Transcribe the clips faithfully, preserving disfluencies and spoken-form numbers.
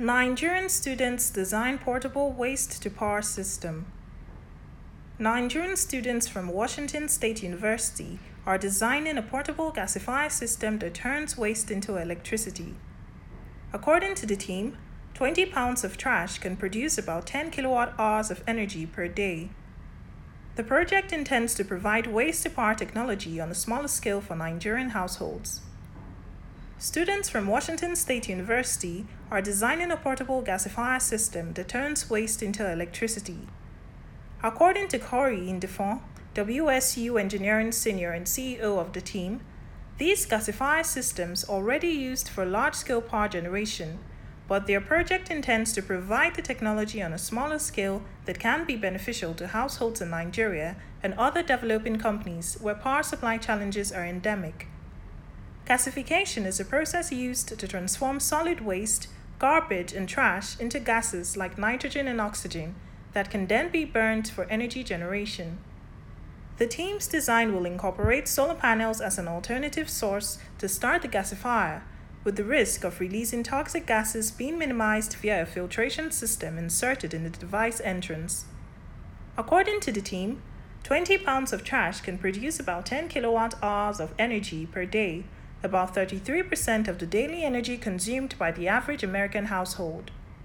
Nigerian students design portable waste-to-power system. Nigerian students from Washington State University are designing a portable gasifier system that turns waste into electricity. According to the team, twenty pounds of trash can produce about ten kilowatt hours of energy per day. The project intends to provide waste-to-power technology on a smaller scale for Nigerian households. Students from Washington State University are designing a portable gasifier system that turns waste into electricity. According to Corey Indefon, W S U Engineering Senior and C E O of the team, these gasifier systems are already used for large-scale power generation, but their project intends to provide the technology on a smaller scale that can be beneficial to households in Nigeria and other developing countries where power supply challenges are endemic. Gasification is a process used to transform solid waste, garbage, and trash into gases like nitrogen and oxygen that can then be burned for energy generation. The team's design will incorporate solar panels as an alternative source to start the gasifier, with the risk of releasing toxic gases being minimized via a filtration system inserted in the device entrance. According to the team, twenty pounds of trash can produce about ten kilowatt hours of energy per day, about thirty-three percent of the daily energy consumed by the average American household.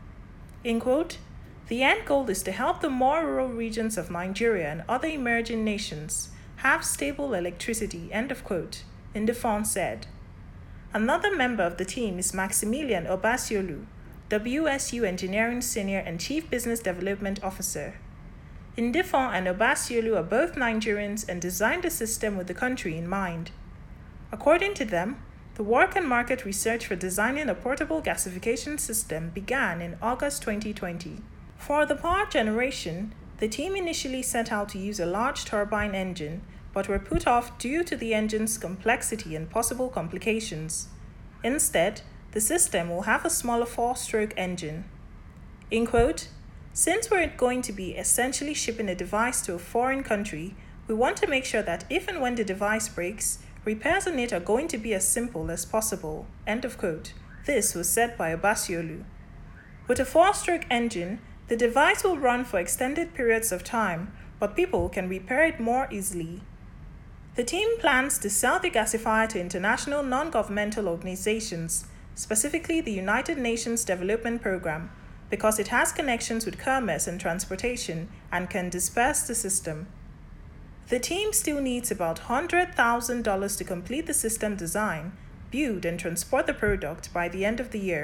In quote, "The end goal is to help the more rural regions of Nigeria and other emerging nations have stable electricity," end of quote, Indefon said. Another member of the team is Maximilian Obasiolu, W S U Engineering Senior and Chief Business Development Officer. Indefon and Obasiolu are both Nigerians and designed the system with the country in mind. According to them, the work and market research for designing a portable gasification system began in August twenty twenty. For the power generation, the team initially set out to use a large turbine engine, but were put off due to the engine's complexity and possible complications. Instead, the system will have a smaller four-stroke engine. In quote, "Since we're going to be essentially shipping a device to a foreign country, we want to make sure that if and when the device breaks, repairs on it are going to be as simple as possible," end of quote. This was said by Obasiolu. With a four-stroke engine, the device will run for extended periods of time, but people can repair it more easily. The team plans to sell the gasifier to international non-governmental organizations, specifically the United Nations Development Programme, because it has connections with commerce and transportation and can disperse the system. The team still needs about one hundred thousand dollars to complete the system design, build, and transport the product by the end of the year.